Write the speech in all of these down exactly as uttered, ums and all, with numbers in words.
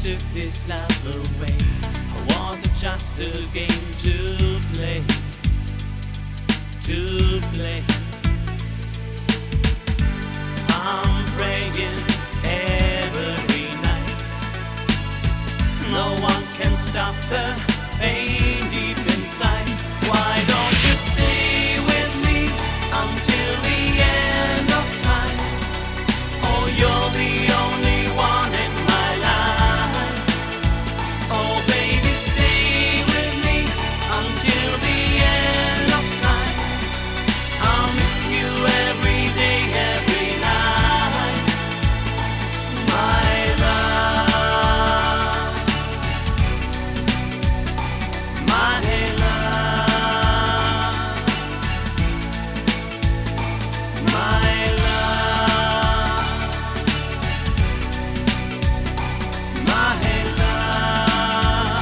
took this love away? Or was it just a game to play? To play. I'm praying every night. No one can stop the pain deep inside. Why don't you stay with me until the end of time? Oh, you're the only one in my life. Oh, baby, stay with me until the end of time. I'll miss you every day, every night. My love, my love, my love, my love.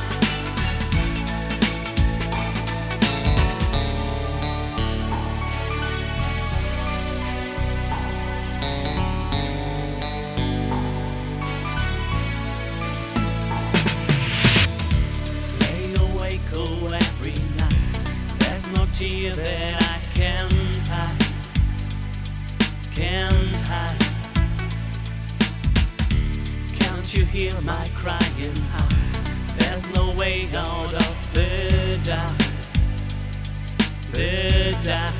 Lay awake oh every night. There's no tear that I can't hide, can't hide. Can't you hear my crying heart? There's no way out of the dark, the dark.